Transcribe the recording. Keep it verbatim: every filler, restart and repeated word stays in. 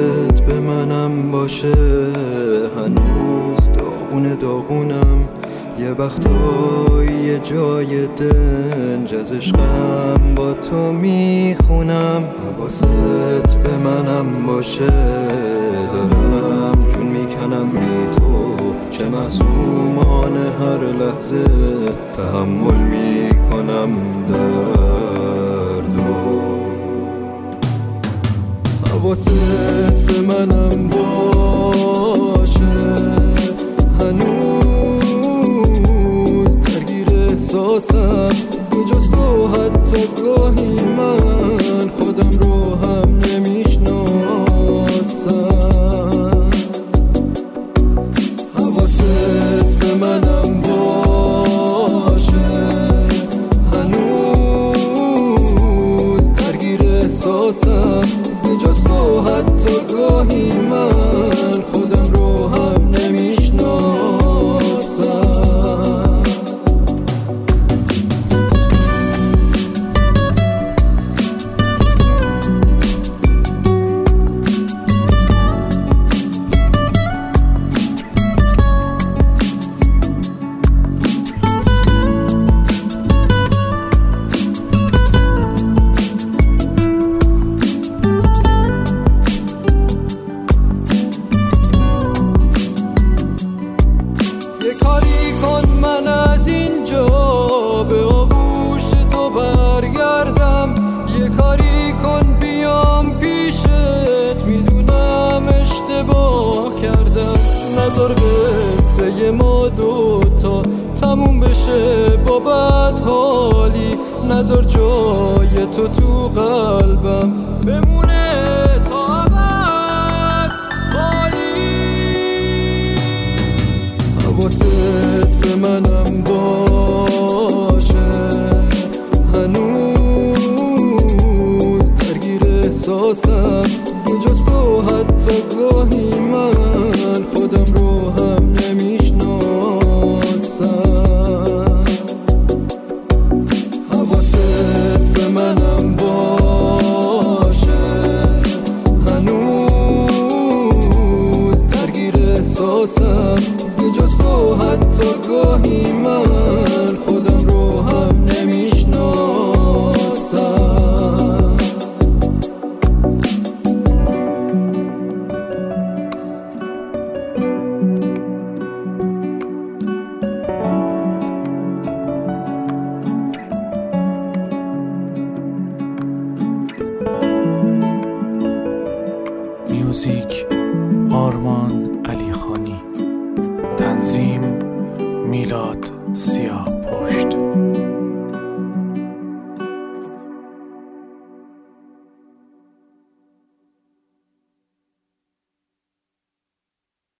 حواست به منم باشه، هنوز داغون داغونم. یه وقتایی یه جای دنج از عشقم با تو میخونم. حواست به منم باشه، دارم جون میکنم بی تو، چه معصومانه هر لحظه تحمل میکنم دردو. حواست به منم باشه، هنوز درگیر احساسم. بجز تو حتی گاهی من خودم رو هم نمیشناسم. حواست به منم باشه، هنوز درگیر احساسم. بجز تو حتی گاهی من خودم رو هم نمیشناسم. یه کاری کن من از اینجا به آغوش تو برگردم. یه کاری کن بیام پیشت، میدونم اشتباه کردم. نذار قصه ما دوتا تموم بشه با بدحالی. نذار جای تو تو قلبم بمونه تا ابد خالی. حواست به منم باشه، هنوز درگیر احساسم. بجز تو حتی گاهی من خودم رو هم نمیشناسم. حواست به منم باشه، هنوز درگیر احساسم. بجز تو حتی گاهی من خودم رو هم نمیشناسم. میوزیک آرمان علی خانی، تنظیم میلاد سیاه پشت.